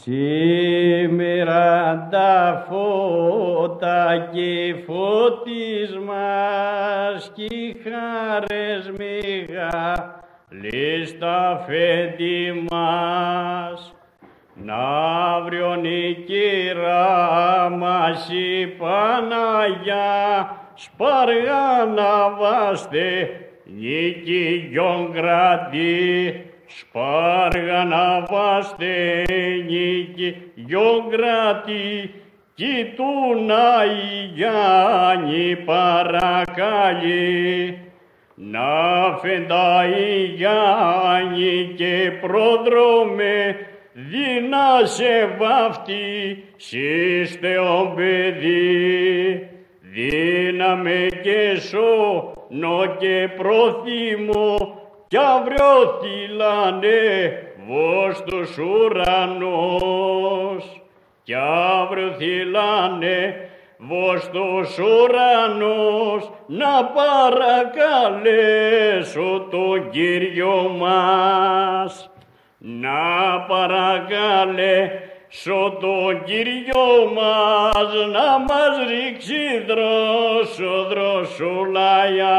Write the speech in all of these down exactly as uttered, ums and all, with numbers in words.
Σήμερα τα φώτα και φωτισμάς κι οι χάρες μεγάλες στα φέτη μας. Ναύριον η κυρά μας η Παναγιά σπαργάνα βάστε νικηγιον κρατή. Σπάργανα βάστε νικηγιον κρατή κι τούνα η Γιάννη παρακαλεί. Να φεντά η Γιάννη και πρόδρομε δίνα σε βάφτη σύστεον παιδί. Δύναμε και σώνο και πρόθυμο κι αύριο θυλάνε βος τους ουρανός. Κι αύριο θυλάνε βος τους ουρανός να παρακαλέσω τον Κύριο μας. Να παρακαλέσω τον Κύριο μας να μας ρίξει δρόσο δροσουλая.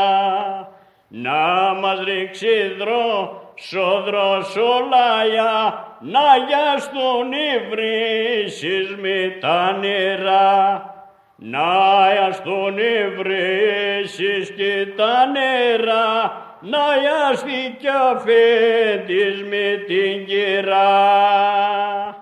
Να μας ρίξει δρόσο δροσουλая να γιαστούν οι βρύσεις με τα νερά. Να γιαστούν οι βρύσεις και τα νερά να γιαστεί κι αφέντης με την κυρά.